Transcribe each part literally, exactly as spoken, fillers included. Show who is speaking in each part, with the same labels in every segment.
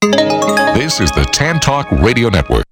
Speaker 1: This is the Tan Talk Radio Network.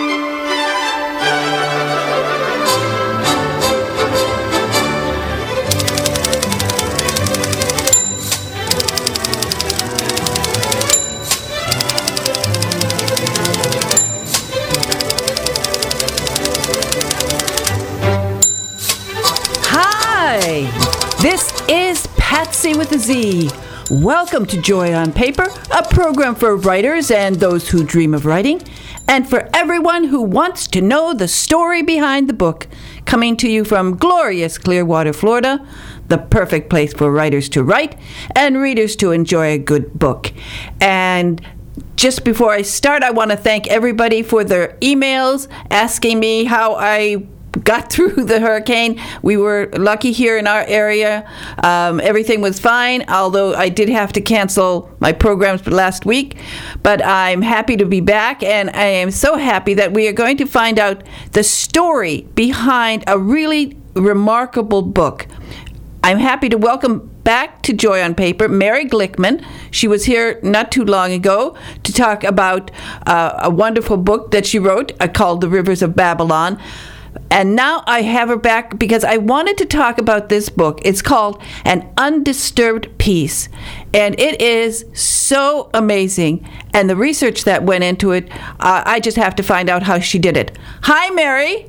Speaker 2: Hi, this is Patsy with a Z. Welcome to Joy on Paper, a program for writers and those who dream of writing, and for everyone who wants to know the story behind the book. Coming to you from glorious Clearwater, Florida, the perfect place for writers to write and readers to enjoy a good book. And just before I start, I want to thank everybody for their emails asking me how I got through the hurricane. We were lucky here in our area. Um, everything was fine, although I did have to cancel my programs last week. But I'm happy to be back, and I am so happy that we are going to find out the story behind a really remarkable book. I'm happy to welcome back to Joy on Paper Mary Glickman. She was here not too long ago to talk about uh, a wonderful book that she wrote uh, called The Rivers of Babylon. And now I have her back because I wanted to talk about this book. It's called An Undisturbed Peace, and it is so amazing. And the research that went into it, uh, I just have to find out how she did it. Hi, Mary.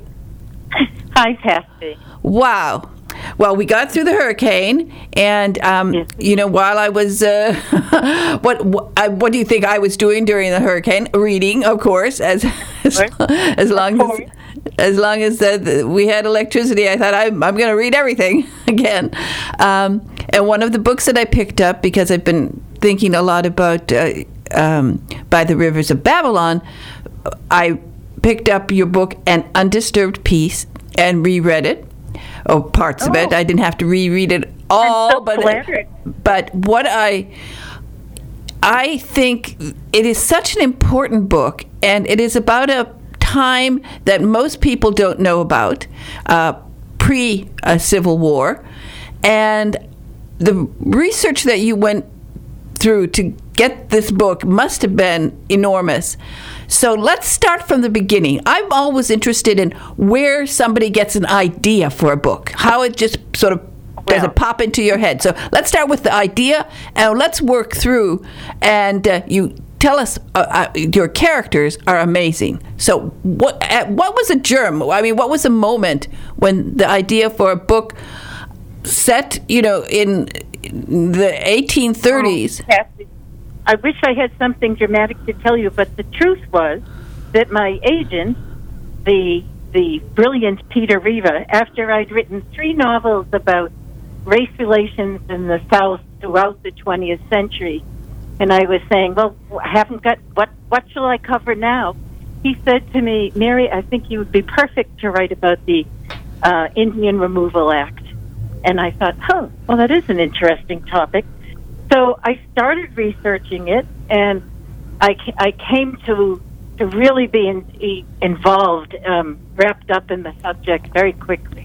Speaker 3: Hi, Patsy.
Speaker 2: Wow. Well, we got through the hurricane, and um, yes. you know, while I was, uh, what, what what do you think I was doing during the hurricane? Reading, of course, as as, as long as as long as uh, we had electricity. I thought I'm I'm going to read everything again. Um, and one of the books that I picked up, because I've been thinking a lot about uh, um, By the Rivers of Babylon, I picked up your book, An Undisturbed Peace, and reread it. Oh, parts oh. of it. I didn't have to reread it all,
Speaker 3: I'm so
Speaker 2: but
Speaker 3: flattered.
Speaker 2: but what I I think it is such an important book, and it is about a time that most people don't know about, uh, pre a Civil War, and the research that you went through to get this book must have been enormous. So let's start from the beginning. I'm always interested in where somebody gets an idea for a book, how it just sort of does it pop into your head. So let's start with the idea, and let's work through, and uh, you tell us, uh, uh, your characters are amazing. So what uh, what was a germ? I mean, what was a moment when the idea for a book set, you know, in the eighteen thirties?
Speaker 3: Oh, I wish I had something dramatic to tell you, but the truth was that my agent, the the brilliant Peter Riva, after I'd written three novels about race relations in the South throughout the twentieth century, and I was saying, well, I haven't got, what, what shall I cover now? He said to me, Mary, I think you would be perfect to write about the uh, Indian Removal Act. And I thought, oh, well, that is an interesting topic. So I started researching it, and I, I came to to really be in, involved, um, wrapped up in the subject very quickly.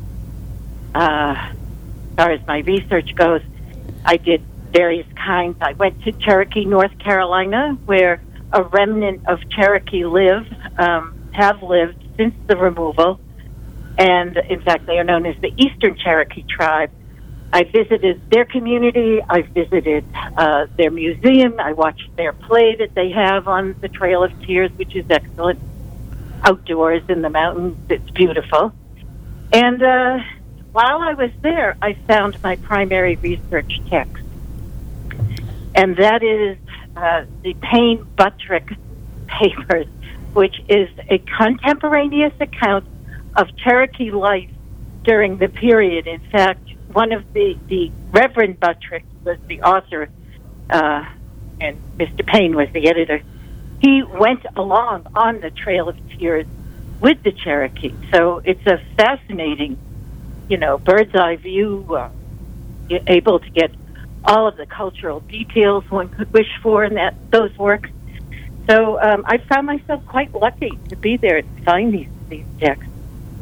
Speaker 3: Uh, as far as my research goes, I did various kinds. I went to Cherokee, North Carolina, where a remnant of Cherokee live, um, have lived since the removal, and in fact, they are known as the Eastern Cherokee Tribe. I visited their community. I visited uh, their museum. I watched their play that they have on the Trail of Tears, which is excellent. Outdoors in the mountains, it's beautiful. And uh, while I was there, I found my primary research text. And that is uh, the Payne Buttrick Papers, which is a contemporaneous account of Cherokee life during the period. In fact, one of the, the Reverend Buttrick was the author, uh, and Mister Payne was the editor. He went along on the Trail of Tears with the Cherokee. So it's a fascinating, you know, bird's eye view, uh, able to get all of the cultural details one could wish for in that those works. So um, I found myself quite lucky to be there to find these, these texts.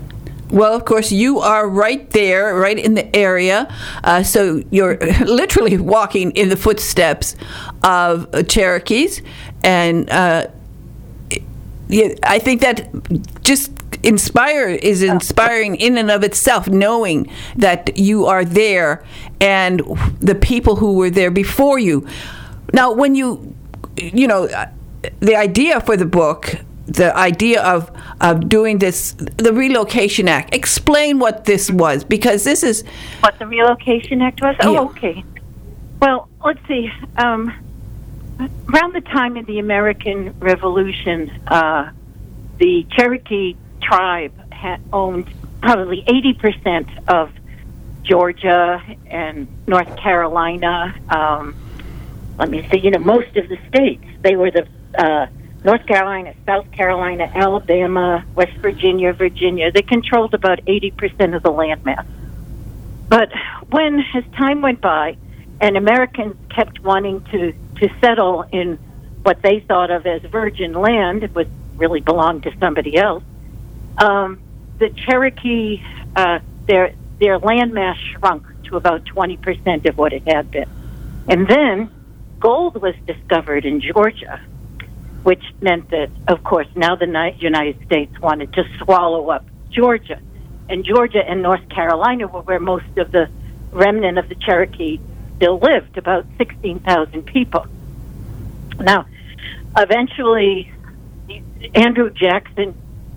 Speaker 2: Well, of course, you are right there, right in the area. Uh, so you're literally walking in the footsteps of uh, Cherokees. And uh, yeah, I think that just inspire is inspiring in and of itself, knowing that you are there and the people who were there before you. Now, when you, you know, the idea for the book, the idea of, of doing this, the Relocation Act, explain what this was, because this is...
Speaker 3: What the Relocation Act was? Oh,
Speaker 2: yeah.
Speaker 3: Okay. Well, let's see. Um, around the time of the American Revolution, uh, the Cherokee tribe had owned probably eighty percent of Georgia and North Carolina. Um, let me see, you know, most of the states. They were the uh, North Carolina, South Carolina, Alabama, West Virginia, Virginia. They controlled about eighty percent of the landmass. But when, as time went by, and Americans kept wanting to, to settle in what they thought of as virgin land, it was really belonged to somebody else, um, the Cherokee, uh, their their landmass shrunk to about twenty percent of what it had been. And then gold was discovered in Georgia, which meant that, of course, now the United States wanted to swallow up Georgia. And Georgia and North Carolina were where most of the remnant of the Cherokee still lived, about sixteen thousand people. Now, eventually, Andrew Jackson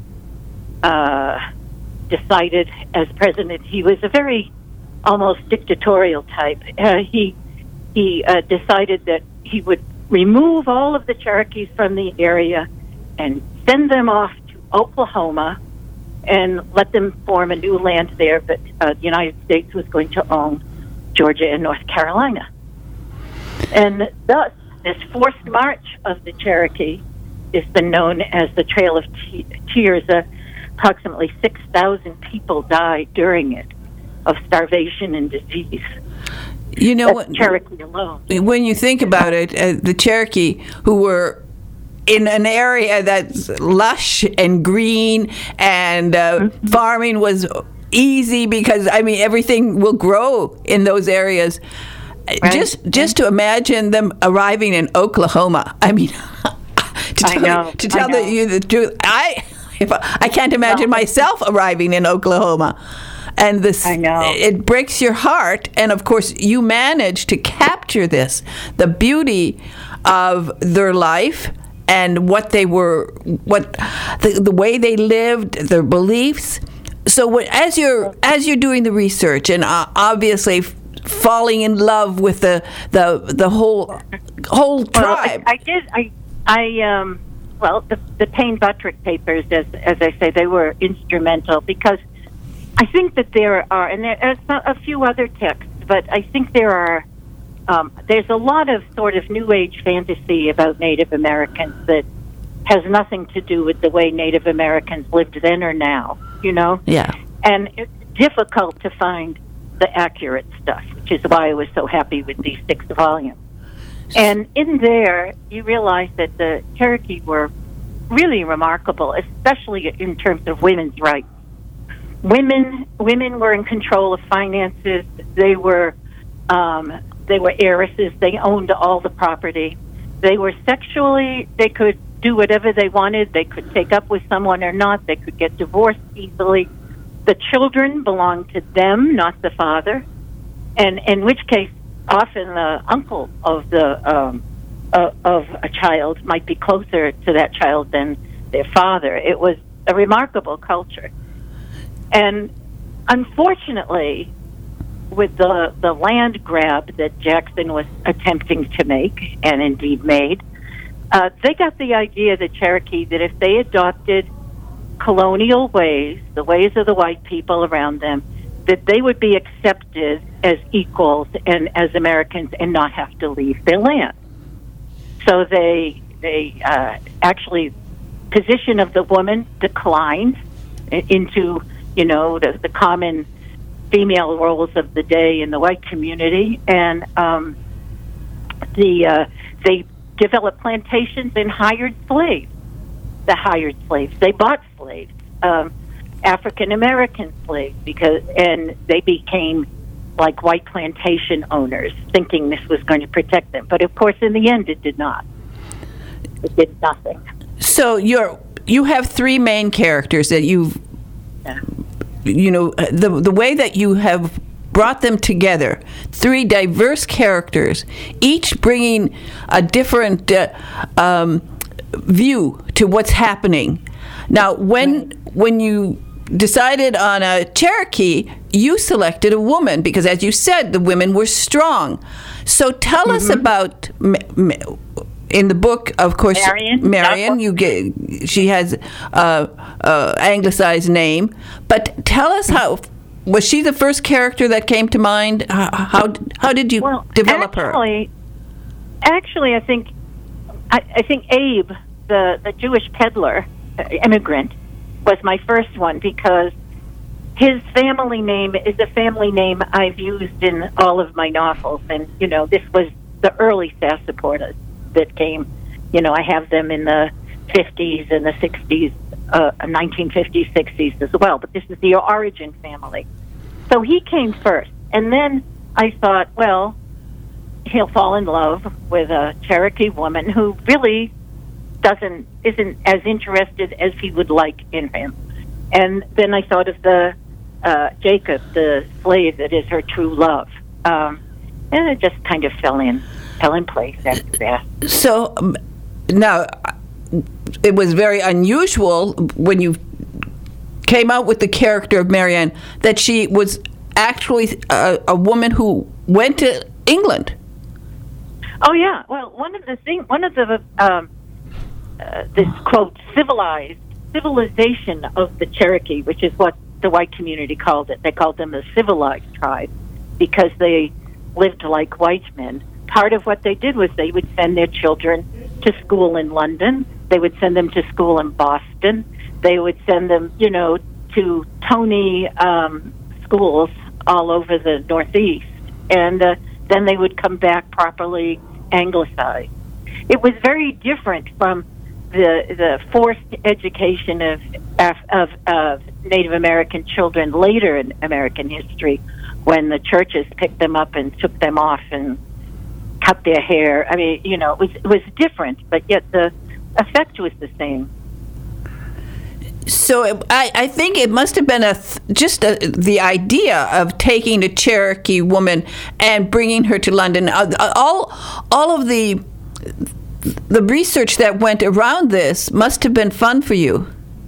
Speaker 3: uh, decided as president, he was a very almost dictatorial type. Uh, he he uh, decided that he would remove all of the Cherokees from the area and send them off to Oklahoma and let them form a new land there, but uh, the United States was going to own Georgia and North Carolina. And thus, this forced march of the Cherokee has been known as the Trail of Te- Tears. Uh, approximately six thousand people died during it of starvation and disease.
Speaker 2: You know,
Speaker 3: That's Cherokee alone.
Speaker 2: When you think about it, uh, the Cherokee, who were in an area that's lush and green, and uh, mm-hmm. farming was easy because, I mean, everything will grow in those areas. Right. Just just to imagine them arriving in Oklahoma. I mean, to tell,
Speaker 3: I know,
Speaker 2: to tell
Speaker 3: I know.
Speaker 2: The, you the truth, I if I, I can't imagine
Speaker 3: no.
Speaker 2: myself arriving in Oklahoma. And this,
Speaker 3: I know.
Speaker 2: it breaks your heart. And of course, you manage to capture this, the beauty of their life and what they were, what the, the way they lived, their beliefs. So what, as you're as you're doing the research and uh, obviously f- falling in love with the the the whole whole tribe,
Speaker 3: well, I, I did. I I um. Well, the the Payne Buttrick papers, as as I say, they were instrumental because I think that there are, and there's a few other texts, but I think there are, um, there's a lot of sort of New Age fantasy about Native Americans that has nothing to do with the way Native Americans lived then or now, you know?
Speaker 2: Yeah.
Speaker 3: And it's difficult to find the accurate stuff, which is why I was so happy with these six volumes. And in there, you realize that the Cherokee were really remarkable, especially in terms of women's rights. Women, women were in control of finances. They were, um, they were heiresses. They owned all the property. They were sexually. They could do whatever they wanted. They could take up with someone or not. They could get divorced easily. The children belonged to them, not the father. And in which case, often the uncle of the um, uh, of a child might be closer to that child than their father. It was a remarkable culture. And unfortunately, with the, the land grab that Jackson was attempting to make, and indeed made, uh, they got the idea, the Cherokee, that if they adopted colonial ways, the ways of the white people around them, that they would be accepted as equals and as Americans and not have to leave their land. So they, they uh, actually, position of the woman declined into, you know, the, the common female roles of the day in the white community, and um, the uh, they developed plantations and hired slaves. The hired slaves. They bought slaves. Um, African American slaves, because and they became like white plantation owners, thinking this was going to protect them. But of course, in the end, it did not. It did nothing.
Speaker 2: So you're you have three main characters that you've,
Speaker 3: Yeah.
Speaker 2: you know, the the way that you have brought them together, three diverse characters, each bringing a different uh, um, view to what's happening. Now, when when you decided on a Cherokee, you selected a woman because, as you said, the women were strong. So tell mm-hmm. us about, in the book, of course,
Speaker 3: Marion.
Speaker 2: Marion, you get, she has a, a anglicized name, but tell us how, was she the first character that came to mind? How how, how did you
Speaker 3: well,
Speaker 2: develop
Speaker 3: actually,
Speaker 2: her?
Speaker 3: Actually, I think I, I think Abe, the, the Jewish peddler, uh, immigrant, was my first one because his family name is a family name I've used in all of my novels. And, you know, this was the early Sassaportas that came. You know, I have them in the fifties and the sixties, uh, nineteen fifties, sixties as well. But this is the origin family. So he came first. And then I thought, well, he'll fall in love with a Cherokee woman who really doesn't isn't as interested as he would like in him. And then I thought of the uh, Jacob, the slave that is her true love, um, and it just kind of fell in fell in place after that.
Speaker 2: So um, now it was very unusual when you came out with the character of Marianne that she was actually a, a woman who went to England.
Speaker 3: Oh yeah, well, one of the thing, one of the um, uh, this quote civilized civilization of the Cherokee, which is what the white community called it. They called them a civilized tribe because they lived like white men. Part of what they did was they would send their children to school in London. They would send them to school in Boston. They would send them, you know, to Tony um, schools all over the Northeast, and uh, then they would come back properly anglicized. It was very different from the the forced education of of, of Native American children later in American history, when the churches picked them up and took them off and cut their hair. I mean, you know, it was it was different, but yet the effect was the same.
Speaker 2: So I, I think it must have been a th- just a, the idea of taking a Cherokee woman and bringing her to London. Uh, all all of the the research that went around this must have been fun for you.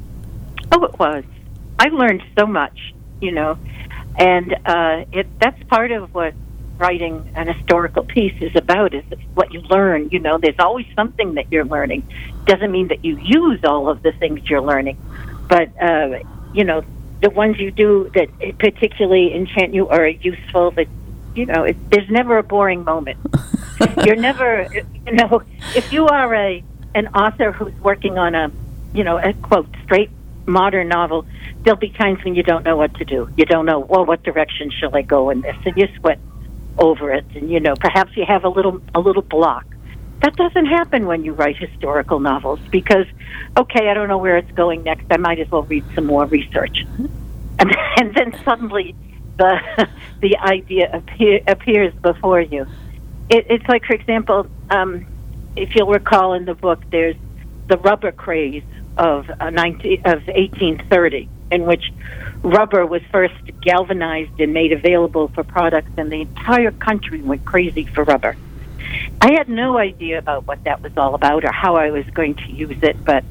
Speaker 3: Oh, it was. I learned so much, you know, and uh, it that's part of what writing an historical piece is about, is what you learn. You know, there's always something that you're learning. Doesn't mean that you use all of the things you're learning, but, uh, you know, the ones you do that particularly enchant you are useful, that, you know, it, there's never a boring moment. You're never, you know, if you are a an author who's working on a, you know, a, quote, straight modern novel, there'll be times when you don't know what to do. You don't know, well, what direction shall I go in this? And you sweat over it, and, you know, perhaps you have a little a little block. That doesn't happen when you write historical novels, because, okay, I don't know where it's going next. I might as well read some more research. And, and then suddenly the the idea appear, appears before you. It, it's like, for example, um, if you'll recall in the book, there's the rubber craze of uh, nineteen, of eighteen thirty, in which rubber was first galvanized and made available for products, and the entire country went crazy for rubber. I had no idea about what that was all about or how I was going to use it, but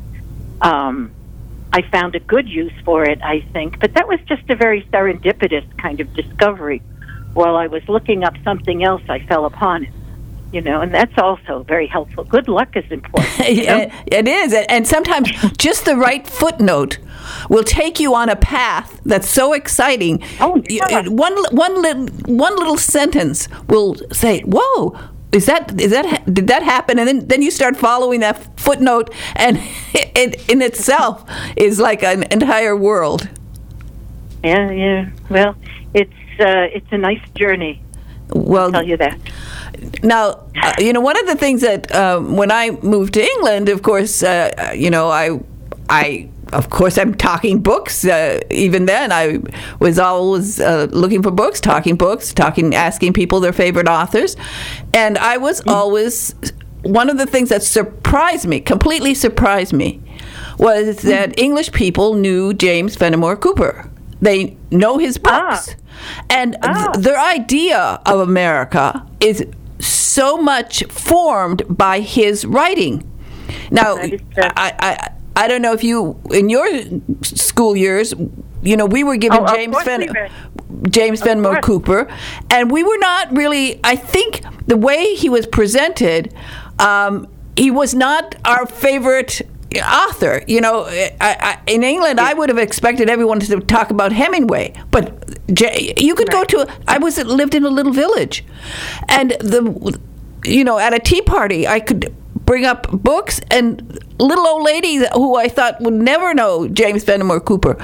Speaker 3: um, I found a good use for it, I think. But that was just a very serendipitous kind of discovery. While I was looking up something else, I fell upon it. You know, and that's also very helpful. Good luck is important. You know?
Speaker 2: It is. And sometimes just the right footnote will take you on a path that's so exciting.
Speaker 3: Oh, yeah.
Speaker 2: One, one, little, one little sentence will say, whoa, is that, is that, did that happen? And then, then you start following that footnote, and it in itself is like an entire world.
Speaker 3: Yeah, yeah. Well, it's, uh, it's a nice journey.
Speaker 2: Well,
Speaker 3: I'll tell you that.
Speaker 2: Now, uh, you know, one of the things that um, when I moved to England, of course, uh, you know, I, I of course, I'm talking books. Uh, even then, I was always uh, looking for books, talking books, talking, asking people their favorite authors. And I was always, one of the things that surprised me, completely surprised me, was that English people knew James Fenimore Cooper. They know his books. Ah. And ah. Th- their idea of America is so much formed by his writing. Now, I, I I don't know if you, in your school years, you know, we were given oh, James Fen- James Fenimore Cooper, and we were not really, I think the way he was presented, um, he was not our favorite author. You know, I, I, in England, yeah. I would have expected everyone to talk about Hemingway, but J- you could right. go to, I was lived in a little village, and the, you know, at a tea party, I could bring up books, and little old ladies who I thought would never know James Fenimore Cooper,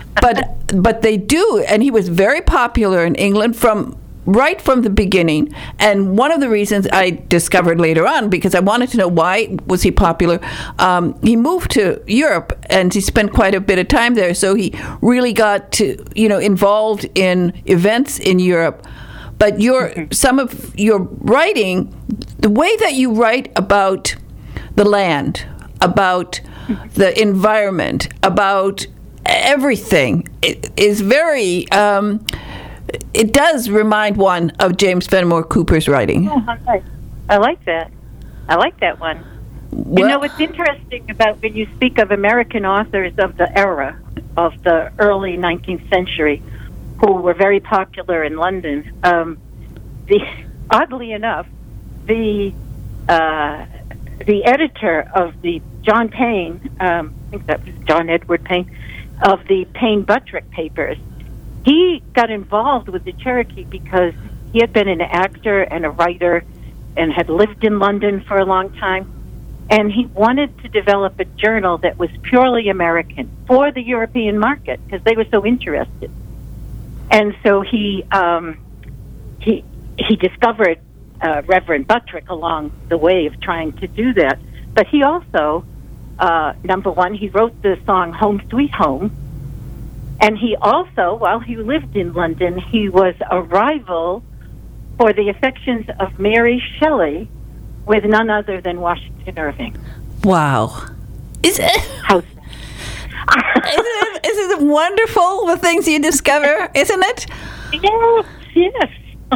Speaker 2: but but they do, and he was very popular in England from right from the beginning. And one of the reasons I discovered later on, because I wanted to know why was he popular, um, he moved to Europe and he spent quite a bit of time there, so he really got to, you know, involved in events in Europe. But your mm-hmm. some of your writing, the way that you write about the land, about mm-hmm. the environment, about everything, it is very, um, it does remind one of James Fenimore Cooper's writing.
Speaker 3: Oh, okay. I like that. I like that one. Well, you know, what's interesting about when you speak of American authors of the era, of the early nineteenth century, who were very popular in London. Um, the oddly enough, the uh, the editor of the John Payne, um, I think that was John Edward Payne, of the Payne-Buttrick papers, he got involved with the Cherokee because he had been an actor and a writer and had lived in London for a long time, and he wanted to develop a journal that was purely American for the European market because they were so interested. And so he um, he he discovered uh, Reverend Buttrick along the way of trying to do that. But he also, uh, number one, he wrote the song "Home Sweet Home," and he also, while he lived in London, he was a rival for the affections of Mary Shelley with none other than Washington Irving.
Speaker 2: Wow! Is it?
Speaker 3: How?
Speaker 2: Isn't it, isn't it wonderful, the things you discover, isn't it?
Speaker 3: Yes, yes.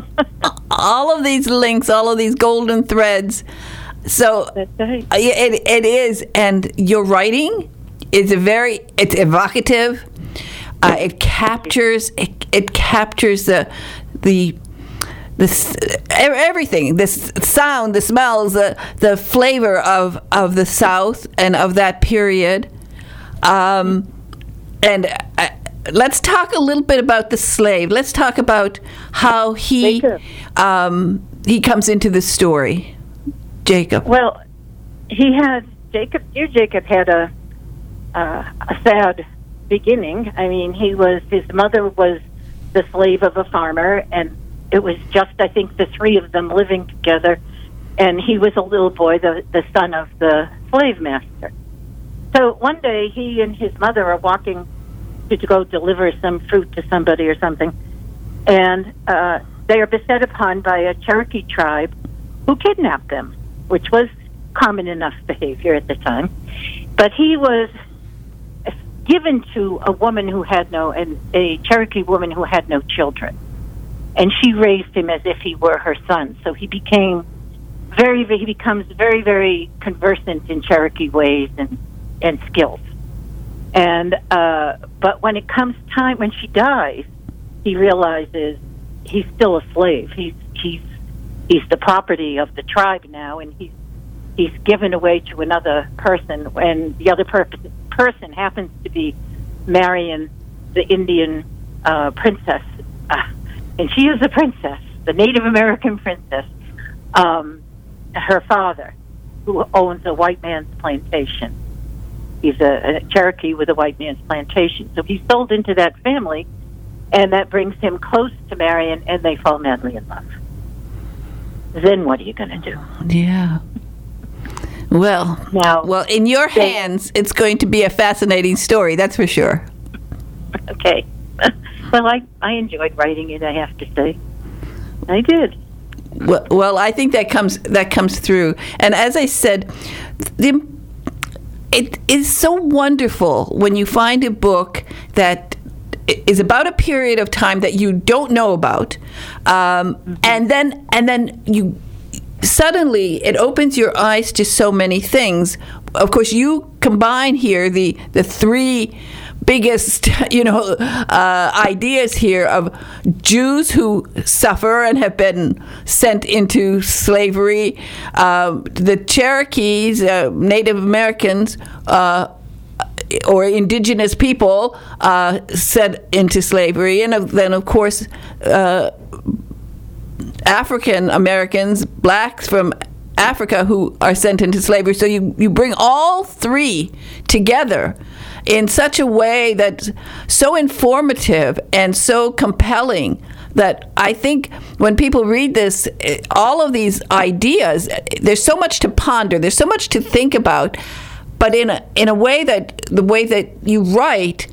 Speaker 2: All of these links, all of these golden threads. So
Speaker 3: That's right.
Speaker 2: it, it is, and your writing is a very, it's evocative. Uh, it captures, it, it captures the, the, this everything, this sound, the smells, the the flavor of, of the South and of that period. Um, and uh, let's talk a little bit about the slave. Let's talk about how he um, he comes into the story. Jacob.
Speaker 3: Well, he had Jacob. Dear Jacob had a uh, a sad beginning. I mean, he was his mother was the slave of a farmer, and it was just I think the three of them living together, and he was a little boy, the the son of the slave master. So one day, he and his mother are walking to, to go deliver some fruit to somebody or something, and uh, they are beset upon by a Cherokee tribe who kidnapped them, which was common enough behavior at the time. But he was given to a woman who had no, and a Cherokee woman who had no children, and she raised him as if he were her son. So he became very, he becomes very, very conversant in Cherokee ways and. and skills. And uh, but when it comes time, when she dies, he realizes he's still a slave. He's he's he's the property of the tribe now, and he's he's given away to another person, and the other per- person happens to be Marion, the Indian uh, princess. Uh, and she is a princess, the Native American princess, um, her father, who owns a white man's plantation. He's a, a Cherokee with a white man's plantation. So he's sold into that family, and that brings him close to Marion, and they fall madly in love. Then what are you going to do?
Speaker 2: Yeah. Well,
Speaker 3: Now,
Speaker 2: well, in your
Speaker 3: they-
Speaker 2: hands, it's going to be a fascinating story. That's for sure.
Speaker 3: Okay. Well, I, I enjoyed writing it, I have to say. I did.
Speaker 2: Well, well, I think that comes that comes through. And as I said, the, it is so wonderful when you find a book that is about a period of time that you don't know about, um, mm-hmm. and then and then you suddenly it opens your eyes to so many things. Of course, you combine here the the three biggest, you know, uh, ideas here of Jews who suffer and have been sent into slavery, uh, the Cherokees, uh, Native Americans, uh, or indigenous people uh, sent into slavery, and then, of course, uh, African Americans, blacks from Africa who are sent into slavery. So you, you bring all three together in such a way that's so informative and so compelling that I think when people read this, all of these ideas, there's so much to ponder, there's so much to think about, but in a, in a way that, the way that you write,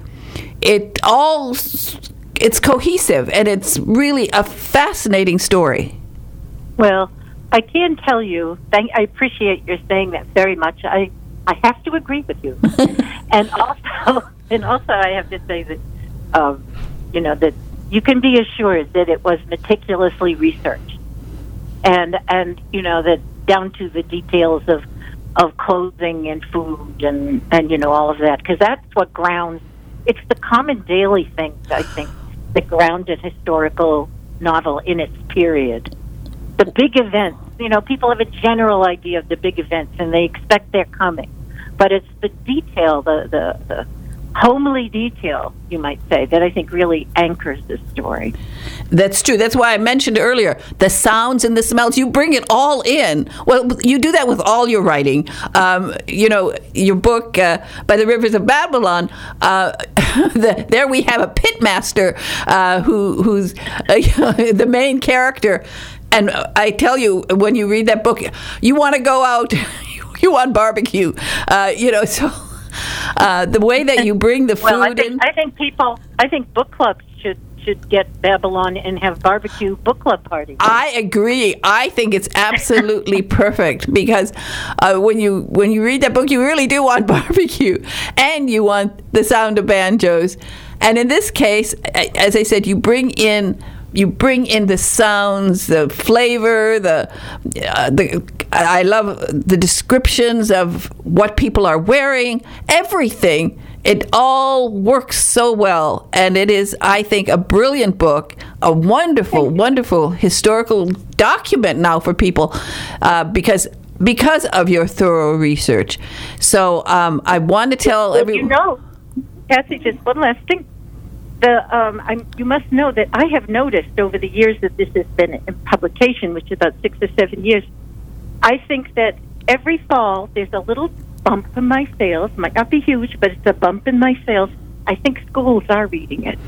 Speaker 2: it all, it's cohesive, and it's really a fascinating story.
Speaker 3: Well, I can tell you, thank, I appreciate your saying that very much. I, I have to agree with you. and also, and also I have to say that, um, you know, that you can be assured that it was meticulously researched. And, and you know, that down to the details of, of clothing and food and, and, you know, all of that. Because that's what grounds, it's the common daily things, I think, that ground a historical novel in its period. The big events, you know, people have a general idea of the big events and they expect they're coming. But it's the detail, the, the, the homely detail, you might say, that I think really anchors the story.
Speaker 2: That's true. That's why I mentioned earlier, the sounds and the smells, you bring it all in. Well, you do that with all your writing. Um, you know, your book, uh, By the Rivers of Babylon, uh, the, there we have a pitmaster uh, who, who's uh, the main character. And I tell you, when you read that book, you want to go out, you want barbecue. Uh, you know, so uh, the way that you bring the food
Speaker 3: well, I think,
Speaker 2: in.
Speaker 3: I think people, I think book clubs should should get Babylon and have barbecue book club parties.
Speaker 2: I agree. I think it's absolutely perfect because uh, when you when you read that book, you really do want barbecue, and you want the sound of banjos. And in this case, as I said, you bring in. You bring in the sounds, the flavor, the uh, the. I love the descriptions of what people are wearing. Everything. It all works so well, and it is, I think, a brilliant book, a wonderful, wonderful historical document now for people, uh, because because of your thorough research. So um, I want to tell
Speaker 3: well,
Speaker 2: everyone.
Speaker 3: You know, Kathy, just one last thing. The, um, I'm, you must know that I have noticed over the years that this has been in publication, which is about six or seven years, I think that every fall there's a little bump in my sales. Might not be huge, but it's a bump in my sales. I think schools are reading it.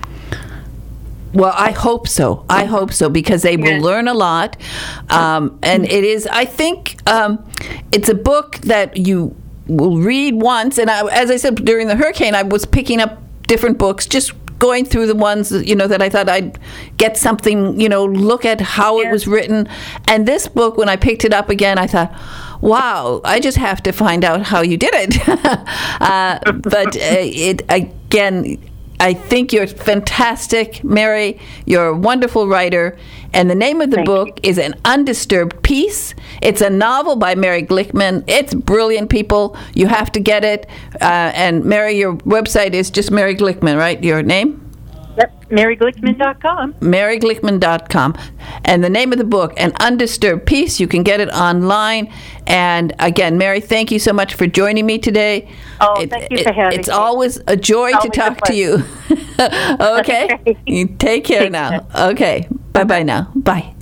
Speaker 2: Well, I hope so. I hope so, because they will
Speaker 3: Yes.
Speaker 2: learn a lot. Um, and it is, I think, um, it's a book that you will read once. And I, as I said, during the hurricane, I was picking up different books, just going through the ones, you know, that I thought I'd get something, you know, look at how
Speaker 3: Yes.
Speaker 2: it was written. And this book, when I picked it up again, I thought, wow, I just have to find out how you did it. uh, but uh, it again, I think you're fantastic, Mary. You're a wonderful writer. And the name of the
Speaker 3: Thank
Speaker 2: book
Speaker 3: you.
Speaker 2: is An Undisturbed Peace. It's a novel by Mary Glickman. It's brilliant, people. You have to get it. Uh, and Mary, your website is just Mary Glickman, right? Your name?
Speaker 3: Yep, Mary Glickman dot com.
Speaker 2: Mary Glickman dot com. And the name of the book, An Undisturbed Peace. You can get it online. And again, Mary, thank you so much for joining me today.
Speaker 3: Oh,
Speaker 2: It-
Speaker 3: thank you
Speaker 2: it-
Speaker 3: for having
Speaker 2: It's
Speaker 3: me.
Speaker 2: always a joy to
Speaker 3: Always a
Speaker 2: talk to you. Okay?
Speaker 3: Okay.
Speaker 2: You take care
Speaker 3: Take
Speaker 2: now.
Speaker 3: care.
Speaker 2: Okay. Bye-bye now. Bye.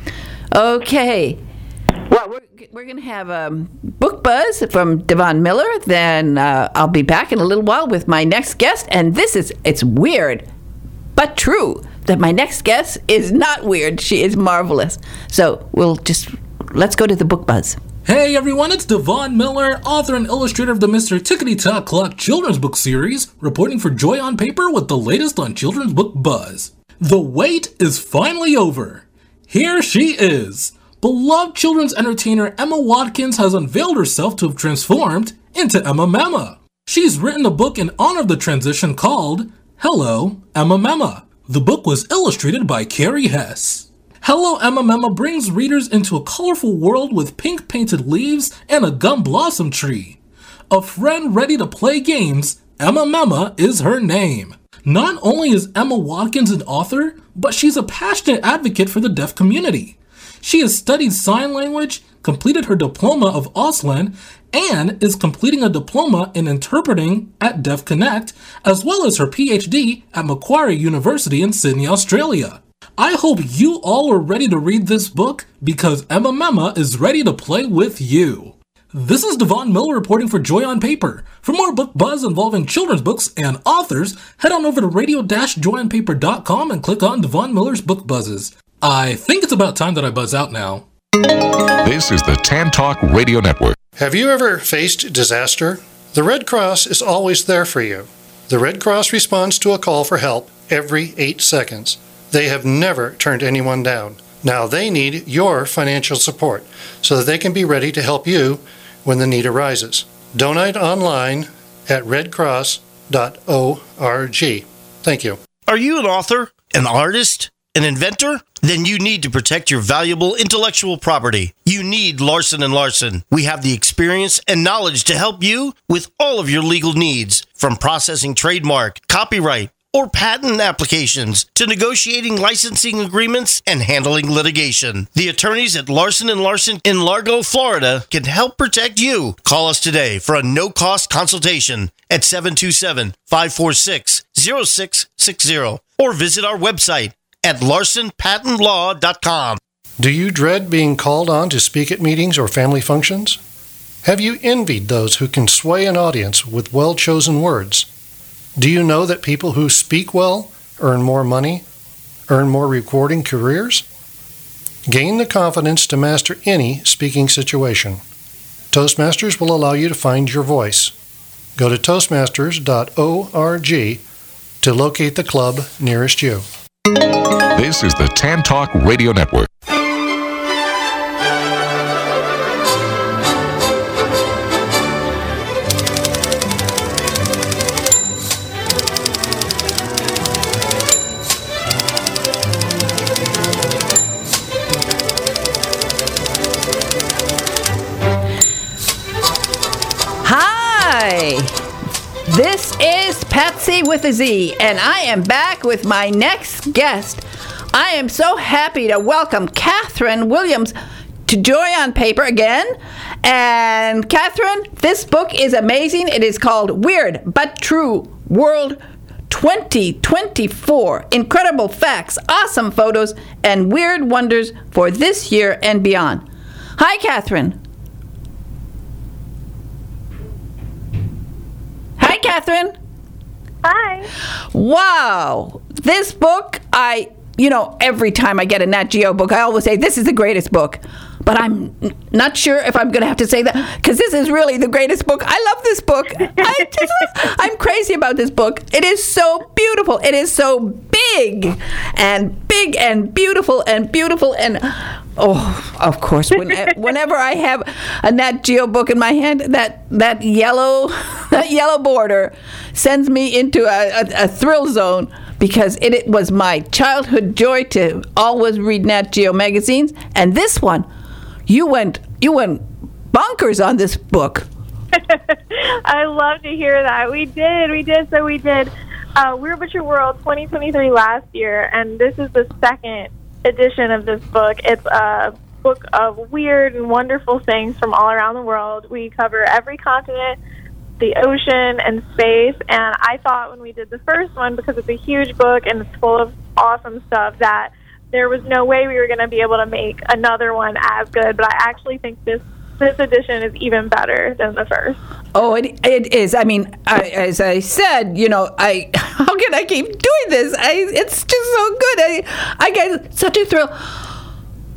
Speaker 2: Okay. Well, we're, we're going to have a um, book buzz from Devon Miller. Then uh, I'll be back in a little while with my next guest. And this is, it's weird, but true, that my next guest is not weird. She is marvelous. So we'll just, let's go to the book buzz.
Speaker 4: Hey everyone, it's Devon Miller, author and illustrator of the Mister Tickety Tock Clock children's book series, reporting for Joy on Paper with the latest on children's book buzz. The wait is finally over. Here she is. Beloved children's entertainer Emma Watkins has unveiled herself to have transformed into Emma Memma. She's written a book in honor of the transition called Hello, Emma Memma. The book was illustrated by Carrie Hess. Hello, Emma Memma brings readers into a colorful world with pink painted leaves and a gum blossom tree. A friend ready to play games, Emma Memma is her name. Not only is Emma Watkins an author, but she's a passionate advocate for the deaf community. She has studied sign language, completed her diploma of Auslan, and is completing a diploma in interpreting at Deaf Connect, as well as her P H D at Macquarie University in Sydney, Australia. I hope you all are ready to read this book because Emma Memma is ready to play with you. This is Devon Miller reporting for Joy on Paper. For more book buzz involving children's books and authors, head on over to radio dash joy on paper dot com and click on Devon Miller's Book Buzzes. I think it's about time that I buzz out now.
Speaker 1: This is the Tan Talk Radio Network.
Speaker 5: Have you ever faced disaster? The Red Cross is always there for you. The Red Cross responds to a call for help every eight seconds. They have never turned anyone down. Now they need your financial support so that they can be ready to help you when the need arises. Donate online at red cross dot org. Thank you.
Speaker 6: Are you an author, an artist, an inventor? Then you need to protect your valuable intellectual property. You need Larson and Larson. We have the experience and knowledge to help you with all of your legal needs, from processing trademark, copyright, or patent applications to negotiating licensing agreements and handling litigation. The attorneys at Larson and Larson in Largo, Florida can help protect you. Call us today for a no-cost consultation at seven two seven, five four six, zero six six zero or visit our website at larson patent law dot com.
Speaker 5: Do you dread being called on to speak at meetings or family functions? Have you envied those who can sway an audience with well-chosen words? Do you know that people who speak well earn more money, earn more recording careers? Gain the confidence to master any speaking situation. Toastmasters will allow you to find your voice. Go to toastmasters dot org to locate the club nearest you.
Speaker 1: This is the Tan Talk Radio Network.
Speaker 2: This is Patsy with a Z, and I am back with my next guest. I am so happy to welcome Catherine Williams to Joy on Paper again. And Catherine, this book is amazing. It is called Weird But True World twenty twenty-four. Incredible facts, awesome photos, and weird wonders for this year and beyond. Hi, Catherine. Hi, Catherine.
Speaker 7: Hi.
Speaker 2: Wow. This book, I, you know, every time I get a Nat Geo book, I always say, this is the greatest book. But I'm n- not sure if I'm going to have to say that, because this is really the greatest book. I love this book. I just, I'm crazy about this book. It is so beautiful. It is so big and big and beautiful and beautiful and... Oh, of course. When, whenever I have a Nat Geo book in my hand, that that yellow that yellow border sends me into a, a, a thrill zone, because it, it was my childhood joy to always read Nat Geo magazines. And this one, you went you went bonkers on this book.
Speaker 7: I love to hear that. We did. We did. So we did uh, Weird But True World twenty twenty-three last year, and this is the second edition of this book. It's a book of weird and wonderful things from all around the world. We cover every continent, the ocean, and space. And I thought when we did the first one, because it's a huge book and it's full of awesome stuff, that there was no way we were going to be able to make another one as good. But I actually think this this edition is even better than the first.
Speaker 2: Oh, it it is. I mean, I, as I said, you know, I how can I keep doing this? I it's just so good. I I get such a thrill.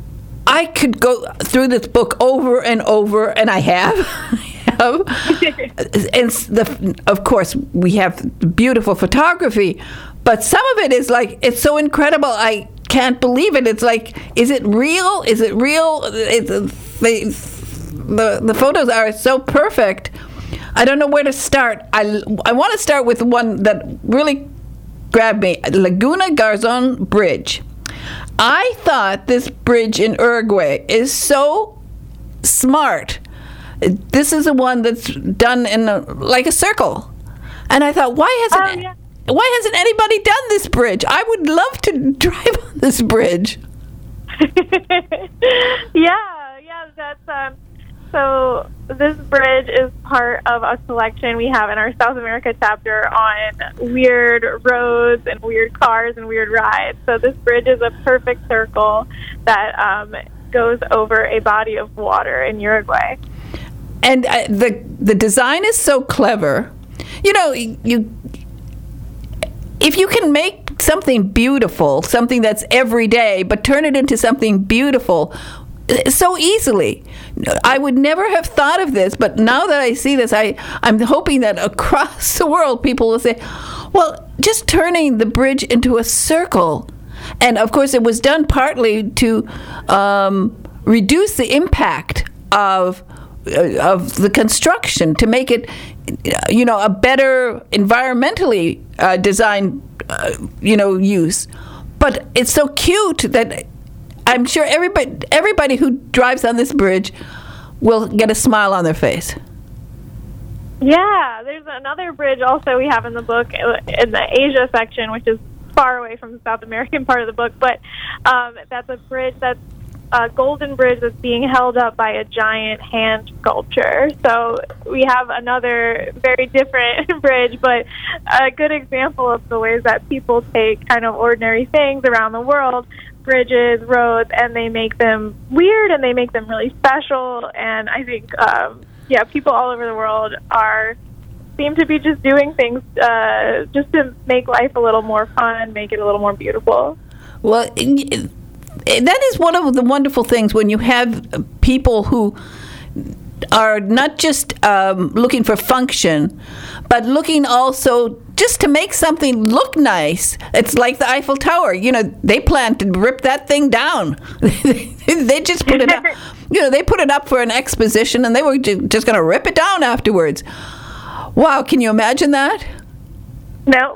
Speaker 2: I could go through this book over and over, and I have. And the, of course, we have beautiful photography, but some of it is like, it's so incredible, I can't believe it. It's like, is it real? Is it real? It's, they, the, the photos are so perfect. I don't know where to start. I, I want to start with one that really grabbed me, Laguna Garzon Bridge. I thought this bridge in Uruguay is so smart. This is the one that's done in a, like a circle. And I thought, why hasn't
Speaker 7: Oh, yeah.
Speaker 2: why hasn't anybody done this bridge? I would love to drive on this bridge.
Speaker 7: yeah, yeah, that's um. So this bridge is part of a collection we have in our South America chapter on weird roads and weird cars and weird rides. So this bridge is a perfect circle that um, goes over a body of water in Uruguay.
Speaker 2: And uh, the the design is so clever. You know, you if you can make something beautiful, something that's everyday, but turn it into something beautiful so easily. I would never have thought of this, but now that I see this, I, I'm hoping that across the world people will say, well, just turning the bridge into a circle. And of course, it was done partly to um, reduce the impact of uh, of the construction, to make it, you know, a better environmentally uh, designed, uh, you know, use. But it's so cute that I'm sure everybody everybody who drives on this bridge will get a smile on their face.
Speaker 7: Yeah, there's another bridge also we have in the book in the Asia section, which is far away from the South American part of the book, but um, that's a bridge that's a golden bridge that's being held up by a giant hand sculpture. So we have another very different bridge, but a good example of the ways that people take kind of ordinary things around the world, bridges, roads, and they make them weird and they make them really special. And I think, um, yeah, people all over the world are seem to be just doing things uh, just to make life a little more fun, make it a little more beautiful.
Speaker 2: Well, that is one of the wonderful things when you have people who are not just um, looking for function, but looking also just to make something look nice. It's like the Eiffel Tower. You know, they planned to rip that thing down. They just put it up. You know, they put it up for an exposition, and they were ju- just going to rip it down afterwards. Wow, can you imagine that?
Speaker 7: No.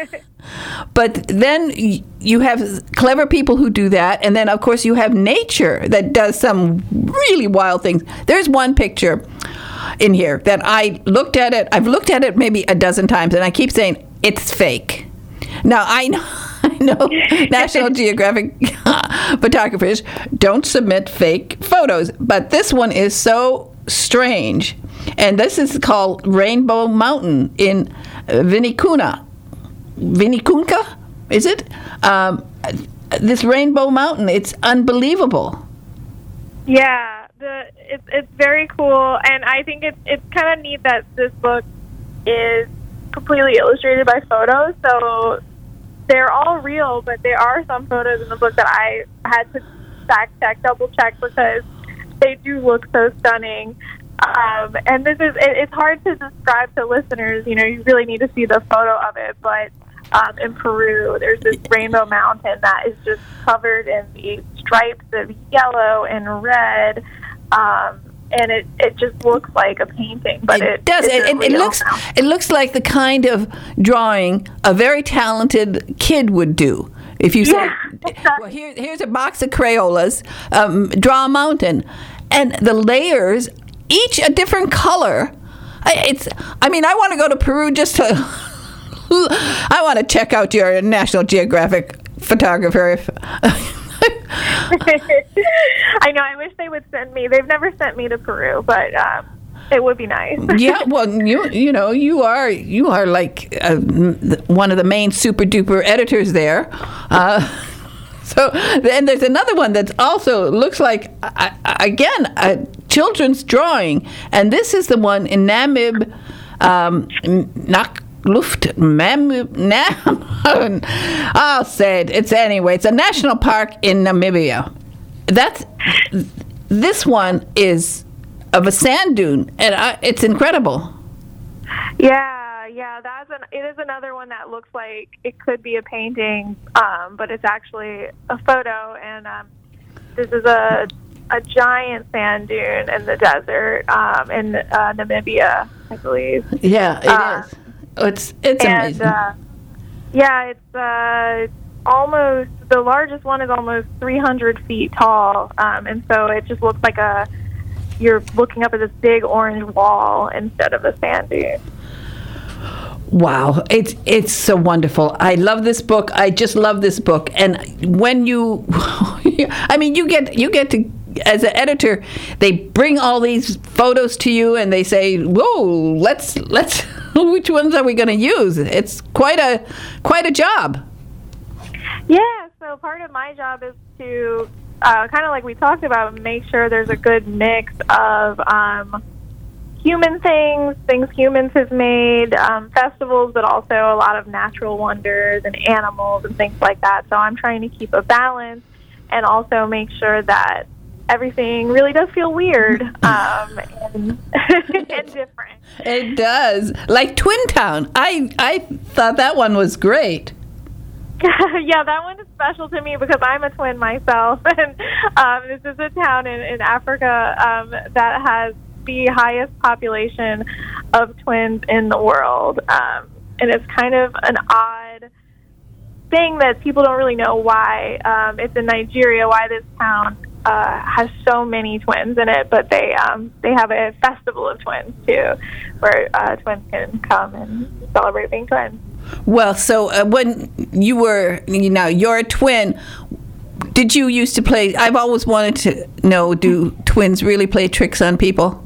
Speaker 2: But then you have clever people who do that, and then, of course, you have nature that does some really wild things. There's one picture in here that I looked at it. I've looked at it maybe a dozen times, and I keep saying, it's fake. Now, I know, I know National Geographic photographers don't submit fake photos, but this one is so strange. And this is called Rainbow Mountain in Vinicuna. Vinicunca, is it? Um, this Rainbow Mountain, it's unbelievable.
Speaker 7: Yeah, the it's it's very cool, and I think it's it's kind of neat that this book is completely illustrated by photos. So they're all real, but there are some photos in the book that I had to fact check, double check, because they do look so stunning. Um, and this is it, it's hard to describe to listeners. You know, you really need to see the photo of it, but. Um, in Peru, there's this rainbow mountain that is just covered in these stripes of yellow and red, um, and it, it just looks like a painting. But it,
Speaker 2: it does. It, it, it looks it looks like the kind of drawing a very talented kid would do. If you say,
Speaker 7: yeah, exactly.
Speaker 2: well, here, here's a box of Crayolas, um, draw a mountain, and the layers, each a different color. It's. I mean, I want to go to Peru just to. I want to check out your National Geographic photographer.
Speaker 7: I know. I wish they would send me. They've never sent me to Peru, but um, it would be nice.
Speaker 2: Yeah, well, you you know, you are you are like uh, one of the main super duper editors there. Uh, so then there's another one that also looks like uh, again a children's drawing, and this is the one in Namib, um, Nak. Luft, Mam, Nam, I'll say it. It's anyway. It's a national park in Namibia. that's this one is of a sand dune, and I, it's incredible.
Speaker 7: Yeah, yeah, that's an. It is another one that looks like it could be a painting, um, but it's actually a photo. And um, this is a a giant sand dune in the desert um, in uh, Namibia, I believe.
Speaker 2: Yeah, it
Speaker 7: uh,
Speaker 2: is. It's it's
Speaker 7: and,
Speaker 2: amazing.
Speaker 7: Uh, yeah, it's uh, almost the largest one is almost three hundred feet tall, um, and so it just looks like a. You're looking up at this big orange wall instead of a sand dune.
Speaker 2: Wow, it's it's so wonderful. I love this book. I just love this book. And when you, I mean, you get you get to as an editor, they bring all these photos to you and they say, "Whoa, let's let's which ones are we going to use?" It's quite a quite a job.
Speaker 7: Yeah. So part of my job is to. Uh, kind of like we talked about, make sure there's a good mix of um, human things, things humans have made, um, festivals, but also a lot of natural wonders and animals and things like that. So I'm trying to keep a balance and also make sure that everything really does feel weird um, and, and different.
Speaker 2: It does. Like Twin Town. I, I thought that one was great.
Speaker 7: Yeah, that one is special to me because I'm a twin myself, and um, this is a town in, in Africa um, that has the highest population of twins in the world, um, and it's kind of an odd thing that people don't really know why. Um, it's in Nigeria, why this town uh, has so many twins in it, but they um, they have a festival of twins too, where uh, twins can come and celebrate being twins.
Speaker 2: Well, so uh, when you were, you know, you're a twin, did you used to play, I've always wanted to know, do twins really play tricks on people?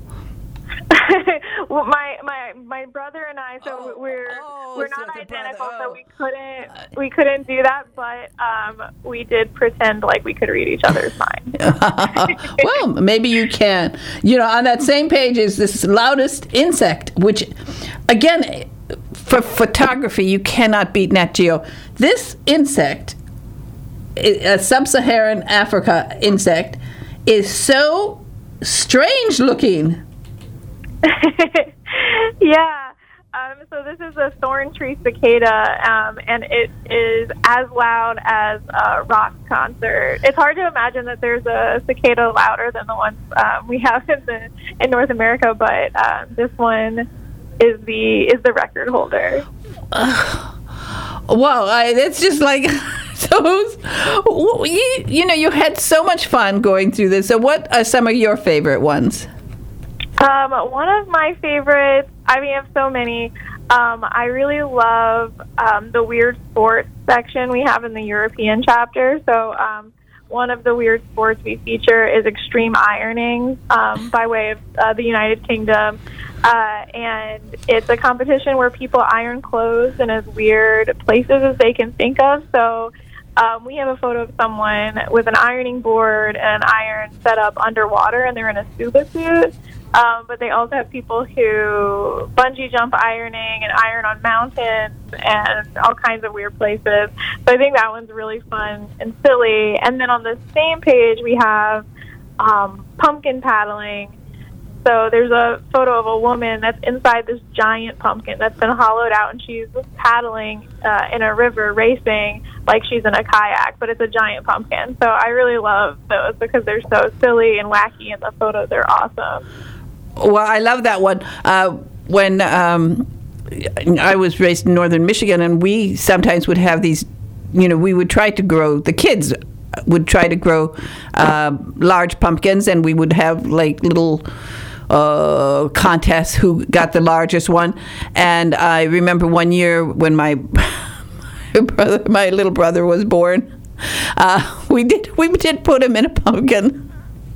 Speaker 7: Well, my, my my brother and I, so
Speaker 2: Oh,
Speaker 7: we're
Speaker 2: oh,
Speaker 7: we're
Speaker 2: so
Speaker 7: not
Speaker 2: the
Speaker 7: identical,
Speaker 2: brother,
Speaker 7: so
Speaker 2: oh.
Speaker 7: we couldn't we couldn't do that, but um, we did pretend like we could read each other's minds.
Speaker 2: Well, maybe you can. You know, on that same page is this loudest insect, which, again, for photography, you cannot beat Nat Geo. This insect, a sub-Saharan Africa insect, is so strange looking.
Speaker 7: Yeah. Um, so this is a thorn tree cicada, um, and it is as loud as a rock concert. It's hard to imagine that there's a cicada louder than the ones um, we have in the in North America, but um, this one is the is the record holder.
Speaker 2: Wow, I, it's just like so. You, you know, you had so much fun going through this. So, what are some of your favorite ones?
Speaker 7: Um, one of my favorites, I mean, I have so many. Um, I really love um, the weird sports section we have in the European chapter. So um, one of the weird sports we feature is extreme ironing um, by way of uh, the United Kingdom. Uh, and it's a competition where people iron clothes in as weird places as they can think of. So um, we have a photo of someone with an ironing board and an iron set up underwater, and they're in a scuba suit. Um, but they also have people who bungee jump ironing and iron on mountains and all kinds of weird places. So I think that one's really fun and silly. And then on the same page, we have um, pumpkin paddling. So there's a photo of a woman that's inside this giant pumpkin that's been hollowed out, and she's paddling uh, in a river, racing like she's in a kayak, but it's a giant pumpkin. So I really love those because they're so silly and wacky, and the photos are awesome.
Speaker 2: Well, I love that one. Uh, when um, I was raised in northern Michigan, and we sometimes would have these, you know, we would try to grow, the kids would try to grow uh, large pumpkins, and we would have like little uh, contests who got the largest one. And I remember one year when my my, brother, my little brother was born, uh, we did we did put him in a pumpkin.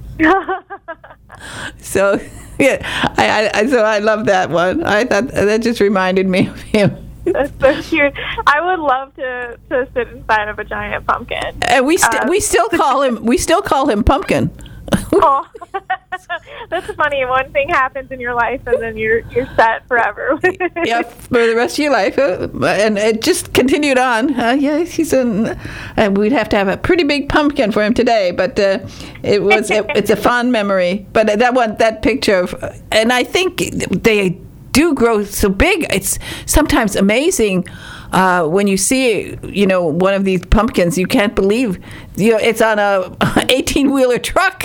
Speaker 2: So yeah, I, I so I love that one. I thought that just reminded me of him.
Speaker 7: That's so cute. I would love to, to sit inside of a giant pumpkin.
Speaker 2: And we st-
Speaker 7: uh,
Speaker 2: we still call him we still call him Pumpkin.
Speaker 7: Oh. That's funny. One thing happens in your life, and then you're you're set forever.
Speaker 2: Yeah, for the rest of your life, uh, and it just continued on. Uh, yeah, he's in. And we'd have to have a pretty big pumpkin for him today, but uh, it was it, it's a fond memory. But that one, that picture of, and I think they do grow so big. It's sometimes amazing. Uh, when you see, you know, one of these pumpkins, you can't believe, you know, it's on a eighteen-wheeler truck.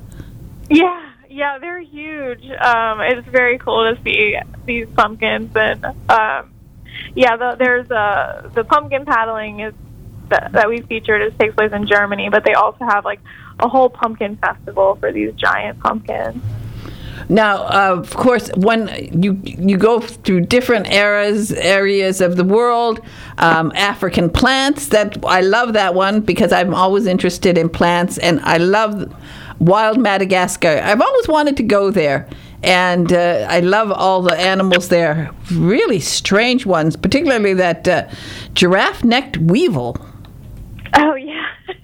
Speaker 7: Yeah, yeah, they're huge. Um, it's very cool to see these pumpkins, and um, yeah, the, there's uh, the pumpkin paddling is that, that we featured. It takes place in Germany, but they also have like a whole pumpkin festival for these giant pumpkins.
Speaker 2: Now, uh, of course, when you you go through different eras, areas of the world, um, African plants, that I love that one because I'm always interested in plants, and I love wild Madagascar. I've always wanted to go there, and uh, I love all the animals there, really strange ones, particularly that uh, giraffe-necked weevil.
Speaker 7: Oh, yeah.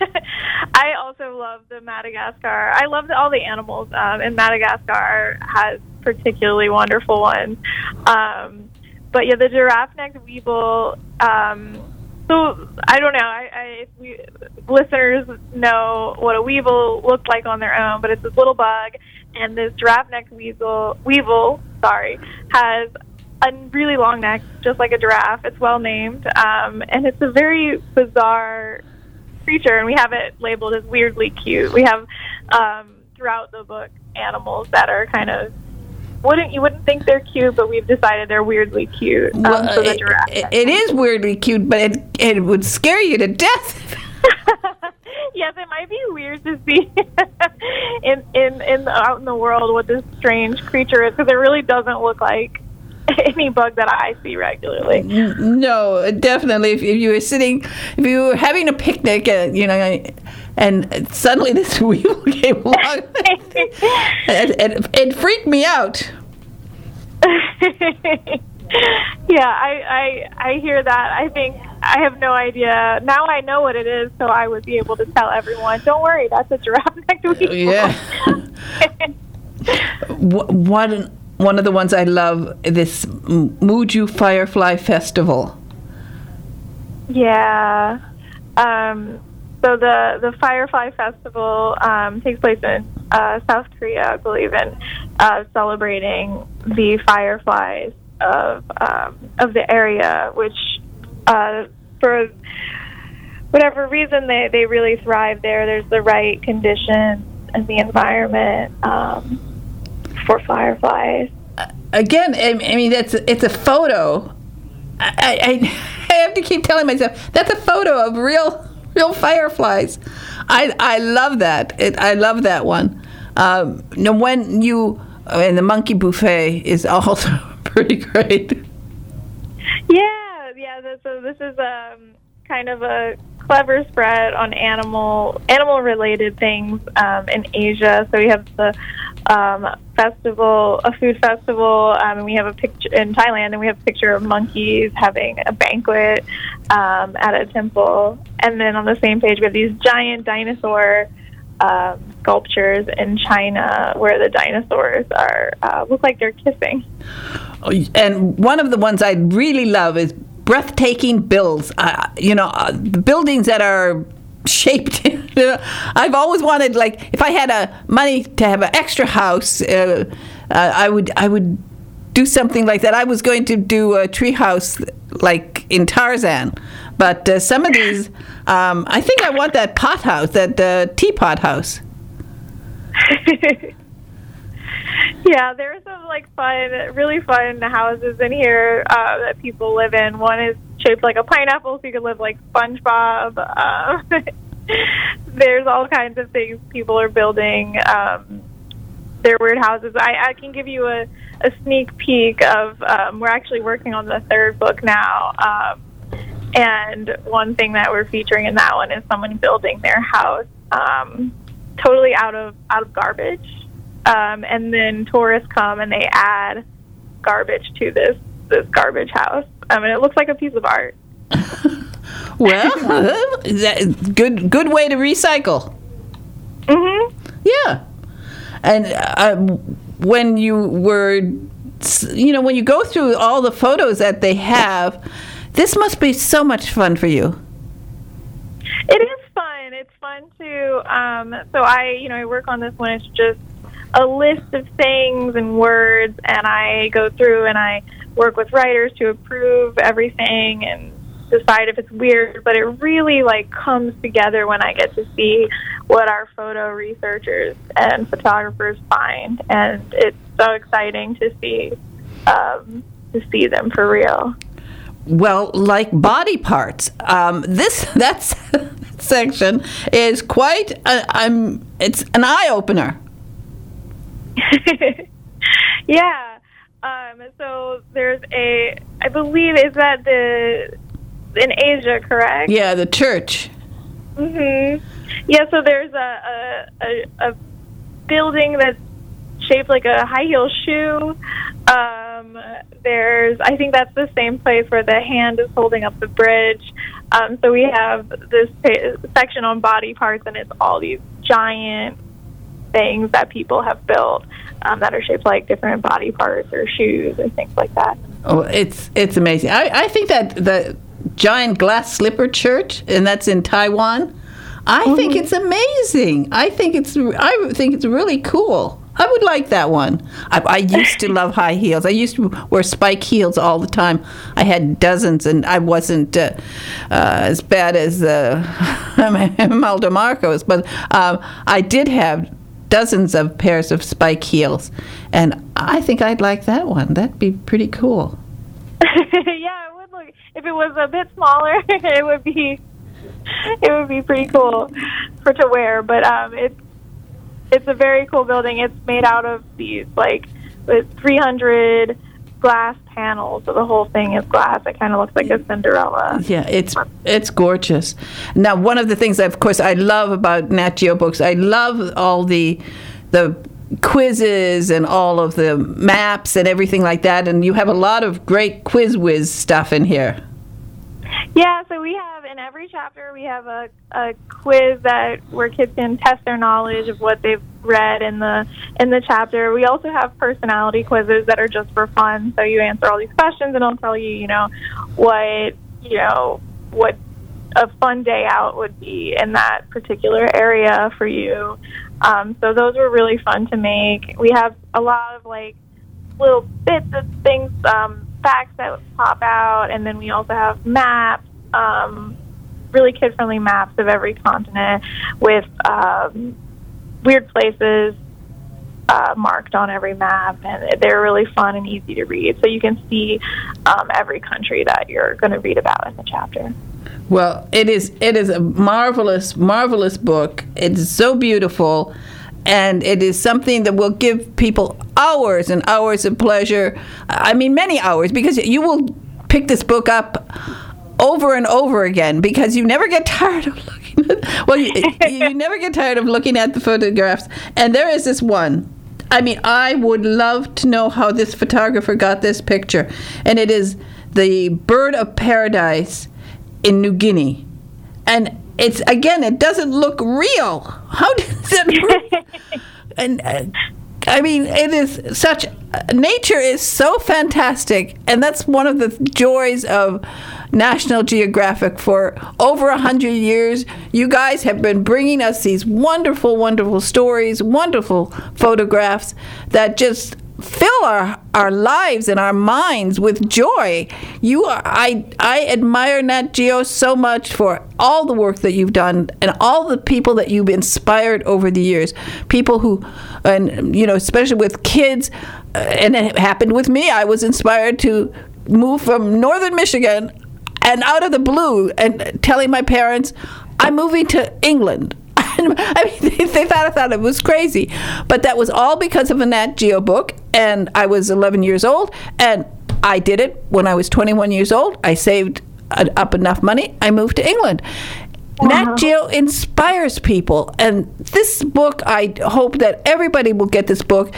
Speaker 7: I also love the Madagascar. I love the, all the animals, um, and Madagascar has particularly wonderful ones. Um, but yeah, the giraffe-necked weevil, um, so I don't know, I, I, if we, listeners know what a weevil looks like on their own, but it's this little bug, and this giraffe-necked weevil, weevil, sorry, has a really long neck, just like a giraffe. It's well named, um, and it's a very bizarre creature, and we have it labeled as weirdly cute. We have um, throughout the book animals that are kind of wouldn't you wouldn't think they're cute, but we've decided they're weirdly cute. Um,
Speaker 2: well,
Speaker 7: so the
Speaker 2: it,
Speaker 7: giraffe.
Speaker 2: It, it is weirdly cute, but it it would scare you to death.
Speaker 7: Yes, it might be weird to see in in in the, out in the world what this strange creature is, because it really doesn't look like any bug that I see regularly.
Speaker 2: No, definitely. If, if you were sitting, if you were having a picnic, uh, you know, and suddenly this weevil came along, it, it, it freaked me out.
Speaker 7: Yeah, I, I I hear that. I think I have no idea. Now I know what it is, so I would be able to tell everyone, don't worry, that's a giraffe-necked weevil.
Speaker 2: Yeah. One one of the ones I love, this Muju Firefly Festival.
Speaker 7: Yeah. Um, so the, the Firefly Festival um, takes place in uh, South Korea, I believe, in uh, celebrating the fireflies of um, of the area, which uh, for whatever reason they, they really thrive there. There's the right conditions and the environment um, for fireflies.
Speaker 2: Again, I mean, that's it's a photo. I, I, I have to keep telling myself that's a photo of real real fireflies. I I love that. It, I love that one. Um, now when you and the monkey buffet is also pretty great.
Speaker 7: Yeah, yeah. So this is um, kind of a clever spread on animal animal related things um, in Asia. So we have the um, festival, a food festival, um, and we have a picture in Thailand, and we have a picture of monkeys having a banquet um, at a temple. And then on the same page, we have these giant dinosaur um, sculptures in China, where the dinosaurs are uh, look like they're kissing.
Speaker 2: And one of the ones I really love is breathtaking builds. Uh, you know, uh, the buildings that are shaped. I've always wanted, like, if I had a money to have an extra house, uh, uh, I would I would do something like that. I was going to do a tree house like in Tarzan, but uh, some of these, um, I think I want that pot house, that uh, teapot house.
Speaker 7: Yeah, there are some like fun, really fun houses in here uh, that people live in. One is shaped like a pineapple, so you can live like SpongeBob. Um, there's all kinds of things people are building. Um, they're weird houses. I, I can give you a, a sneak peek of. Um, we're actually working on the third book now, um, and one thing that we're featuring in that one is someone building their house um, totally out of out of garbage. Um, and then tourists come and they add garbage to this this garbage house. I mean, it looks like a piece of art.
Speaker 2: Well, that, good good way to recycle.
Speaker 7: Mhm.
Speaker 2: Yeah. And uh, when you were, you know, when you go through all the photos that they have, this must be so much fun for you.
Speaker 7: It is fun. It's fun to, um, so I, you know, I work on this one. It's just a list of things and words, and I go through and I work with writers to approve everything and decide if it's weird, but it really like comes together when I get to see what our photo researchers and photographers find, and it's so exciting to see um, to see them for real.
Speaker 2: Well, like body parts, um, this that's section is quite a, I'm it's an eye opener.
Speaker 7: Yeah. Um, so there's a, I believe, is that the in Asia, correct?
Speaker 2: Yeah, the church.
Speaker 7: Mhm. Yeah. So there's a, a a a building that's shaped like a high heel shoe. Um, there's, I think that's the same place where the hand is holding up the bridge. Um, so we have this pa- section on body parts, and it's all these giant things that people have built um, that are shaped like different body parts or shoes or things like that.
Speaker 2: Oh, it's it's amazing. I, I think that the giant glass slipper church, and that's in Taiwan, I mm-hmm. think it's amazing. I think it's I think it's really cool. I would like that one. I, I used to love high heels. I used to wear spike heels all the time. I had dozens, and I wasn't uh, uh, as bad as uh, Imelda Marcos, but um, I did have dozens of pairs of spike heels, and I think I'd like that one. That'd be pretty cool.
Speaker 7: Yeah, it would look. If it was a bit smaller, it would be it would be pretty cool for to wear. But um, it's it's a very cool building. It's made out of these like with three hundred glass panels, so the whole thing is glass. It kind of looks like a Cinderella.
Speaker 2: Yeah, it's it's gorgeous. Now, one of the things, of course, I love about Nat Geo books, I love all the the quizzes and all of the maps and everything like that, and you have a lot of great quiz whiz stuff in here.
Speaker 7: Yeah, so we have, in every chapter, we have a, a quiz that where kids can test their knowledge of what they've read in the in the chapter. We also have personality quizzes that are just for fun. So you answer all these questions, and it'll tell you, you know, what you know what a fun day out would be in that particular area for you. Um, so those were really fun to make. We have a lot of like little bits of things. Um, facts that pop out, and then we also have maps, um, really kid-friendly maps of every continent with um, weird places uh, marked on every map, and they're really fun and easy to read, so you can see um, every country that you're going to read about in the chapter.
Speaker 2: Well, it is it is a marvelous, marvelous book. It's so beautiful. And it is something that will give people hours and hours of pleasure. I mean, many hours, because you will pick this book up over and over again because you never get tired of looking at, well, you, you never get tired of looking at the photographs. And there is this one. I mean, I would love to know how this photographer got this picture. And it is the bird of paradise in New Guinea. And it's, again, it doesn't look real. How does it and uh, I mean, it is such, uh, nature is so fantastic, and that's one of the joys of National Geographic. For over a hundred years, you guys have been bringing us these wonderful, wonderful stories, wonderful photographs that just fill our, our lives and our minds with joy. You are, I I admire Nat Geo so much for all the work that you've done and all the people that you've inspired over the years. People who, and you know, especially with kids, uh, and it happened with me. I was inspired to move from northern Michigan and out of the blue and telling my parents, I'm moving to England. I mean, they, they thought I thought it was crazy, but that was all because of a Nat Geo book. And I was eleven years old, and I did it when I was twenty-one years old. I saved uh, up enough money. I moved to England. Wow. Nat Geo inspires people, and this book, I hope that everybody will get this book.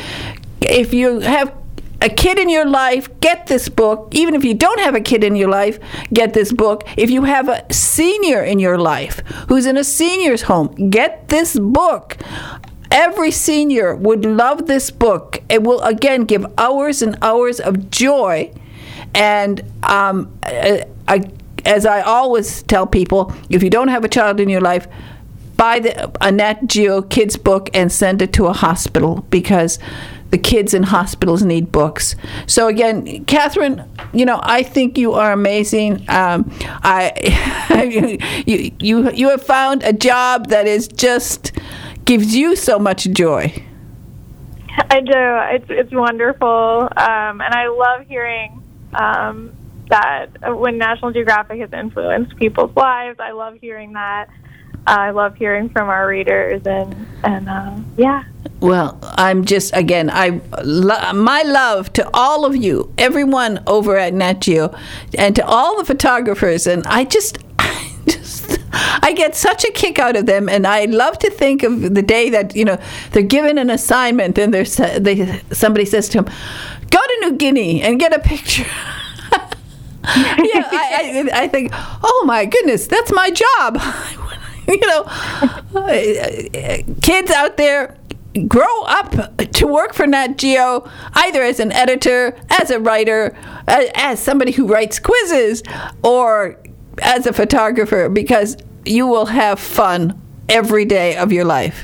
Speaker 2: If you have a kid in your life, get this book. Even if you don't have a kid in your life, get this book. If you have a senior in your life who's in a senior's home, get this book. every senior would love this book. It will, again, give hours and hours of joy. And um, I, as I always tell people, if you don't have a child in your life, buy the, a Nat Geo Kids book and send it to a hospital, because the kids in hospitals need books. So again, Catherine, you know, I think you are amazing. Um, I, you, you, you have found a job that is just gives you so much joy.
Speaker 7: I do. It's it's wonderful, um, and I love hearing um, that when National Geographic has influenced people's lives. I love hearing that. I love hearing from our readers, and and uh, yeah.
Speaker 2: Well, I'm just, again, I lo- my love to all of you, everyone over at Nat Geo, and to all the photographers. And I just, I just, I get such a kick out of them. And I love to think of the day that, you know, they're given an assignment and there's they somebody says to them, go to New Guinea and get a picture. yeah, I, I, I think, oh my goodness, that's my job. You know, kids out there, grow up to work for Nat Geo, either as an editor, as a writer, as somebody who writes quizzes, or as a photographer, because you will have fun every day of your life.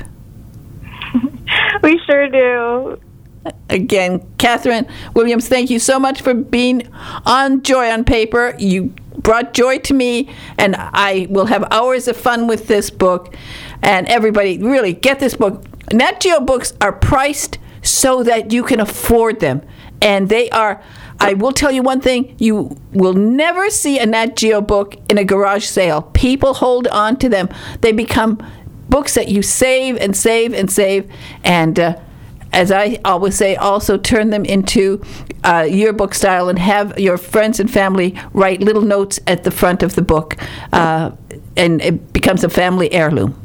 Speaker 7: We sure do.
Speaker 2: Again, Catherine Williams, thank you so much for being on Joy on Paper. You brought joy to me, and I will have hours of fun with this book. And everybody, really, get this book. Nat Geo books are priced so that you can afford them. And they are, I will tell you one thing, you will never see a Nat Geo book in a garage sale. People hold on to them. They become books that you save and save and save. And uh, as I always say, also turn them into uh, yearbook style and have your friends and family write little notes at the front of the book. Uh, and it becomes a family heirloom.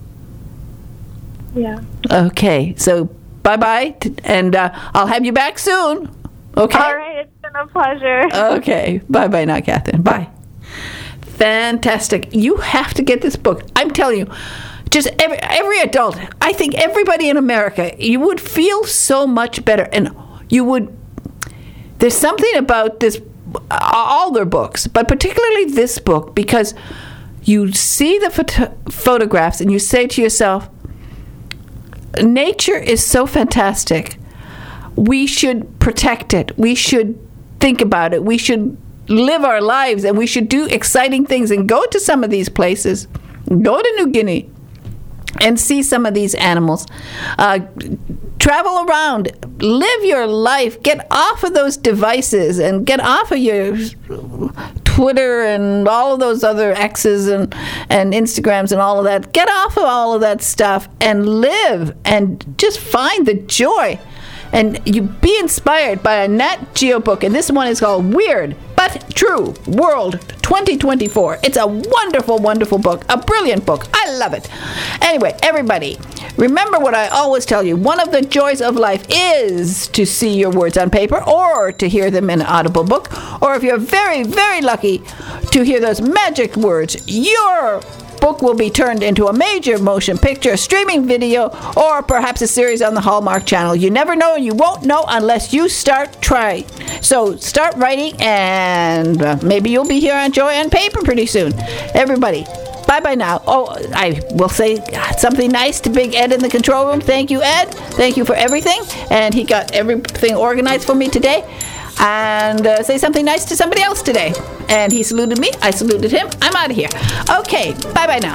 Speaker 7: Yeah.
Speaker 2: Okay, so bye-bye, and uh, I'll have you back soon. Okay?
Speaker 7: All right, it's been a pleasure.
Speaker 2: Okay, bye-bye now, Catherine. Bye. Fantastic. You have to get this book. I'm telling you, just every, every adult, I think everybody in America, you would feel so much better, and you would, there's something about this, all their books, but particularly this book, because you see the photo- photographs and you say to yourself, nature is so fantastic. We should protect it. We should think about it. We should live our lives, and we should do exciting things and go to some of these places. Go to New Guinea and see some of these animals. Uh, travel around. Live your life. Get off of those devices and get off of your Twitter and all of those other X's and, and Instagrams and all of that. Get off of all of that stuff and live and just find the joy. And you be inspired by a Nat Geo book. And this one is called Weird But True World twenty twenty-four. It's a wonderful, wonderful book. A brilliant book. I love it. Anyway, everybody, remember what I always tell you. One of the joys of life is to see your words on paper or to hear them in an audible book. Or if you're very, very lucky to hear those magic words, your book will be turned into a major motion picture, streaming video, or perhaps a series on the Hallmark Channel. You never know, and you won't know unless you start trying. So start writing, and uh, maybe you'll be here on Joy on Paper pretty soon. Everybody, bye-bye now. Oh, I will say something nice to Big Ed in the control room. Thank you, Ed. Thank you for everything. And he got everything organized for me today. And uh, say something nice to somebody else today. And he saluted me. I saluted him. I'm out of here. Okay, bye-bye now.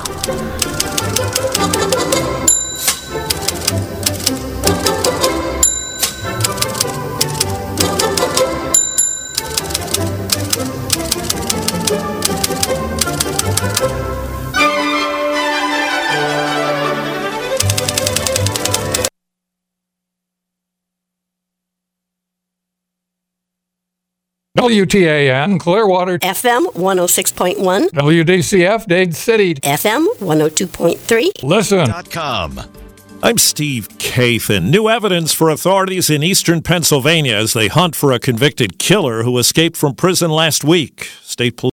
Speaker 8: W T A N, Clearwater.
Speaker 9: F M one oh six point one.
Speaker 8: W D C F, Dade City.
Speaker 9: F M one oh two point three.
Speaker 8: Listen.
Speaker 10: .com. I'm Steve Kathan. New evidence for authorities in eastern Pennsylvania as they hunt for a convicted killer who escaped from prison last week. State police